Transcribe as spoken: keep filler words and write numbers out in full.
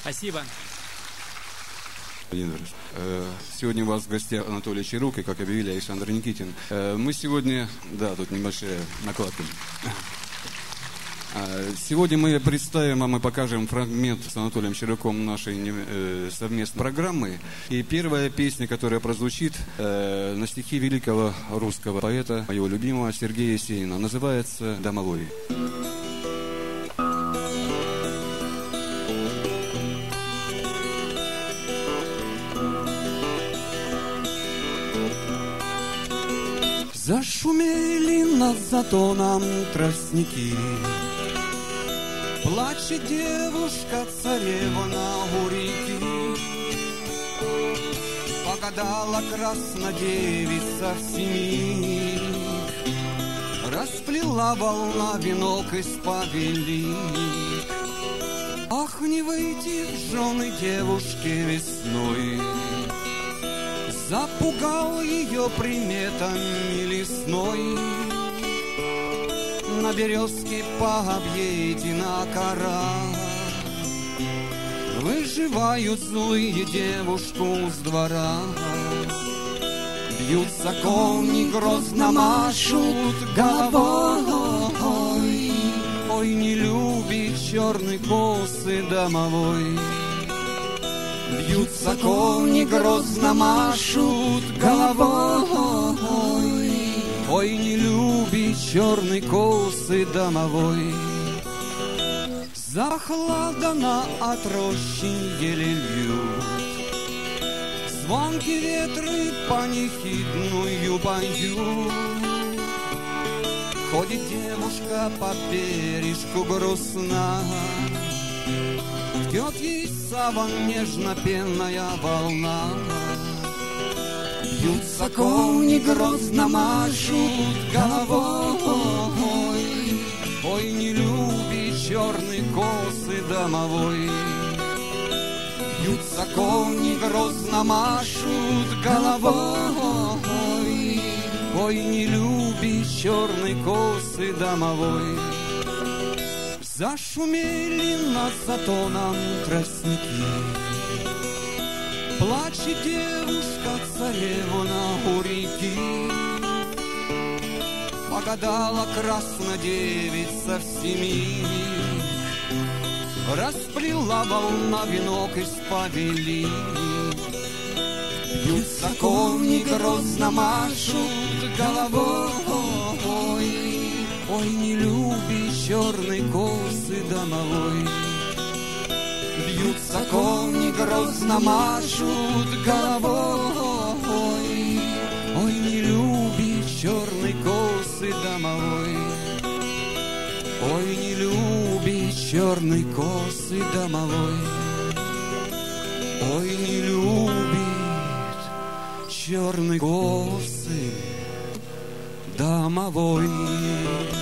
Спасибо. Сегодня у вас в гостях Анатолий Чарук и, как объявили, Александр Никитин. Мы сегодня... Да, тут небольшая накладка. Сегодня мы представим, а мы покажем фрагмент с Анатолием Чаруком нашей совместной программы. И первая песня, которая прозвучит на стихи великого русского поэта, моего любимого Сергея Есенина, называется «Домовой». Зашумели над затоном тростники, плачет девушка царевна у реки. Погадала краснодевица в семи, расплела волна венок из повели. Ах, не выйти в жены девушке весной, запугал ее приметами лесной. На березке пообъедена кора, выживают злые девушку с двора. Бьются кони, грозно машут головой. Ой, не любит черный косы домовой. Бьются кони, грозно машут головой. Ой, не любит черный косы домовой. Захладана от рощи еле льют, звонки ветры панихидную поют. Ходит девушка по бережку грустна, ждет ей саван нежно-пенная волна. Бьются кони, грозно машут головой. Ой, не любит черный косы домовой. Бьются кони, грозно машут головой. Ой, не любит черный косы домовой. Зашумели над затоном тростники, плачет девушка царевна у реки. Погадала краснодевица в семи, расплела волна венок из повели. Бьются кони, грозно машут головой. Ой, не любит черный косы домовой. Бьются кони, грозно машут головой. Ой, не любит черный косы домовой. Ой, не любит черный косы домовой. Ой, не любит черный косы домовой.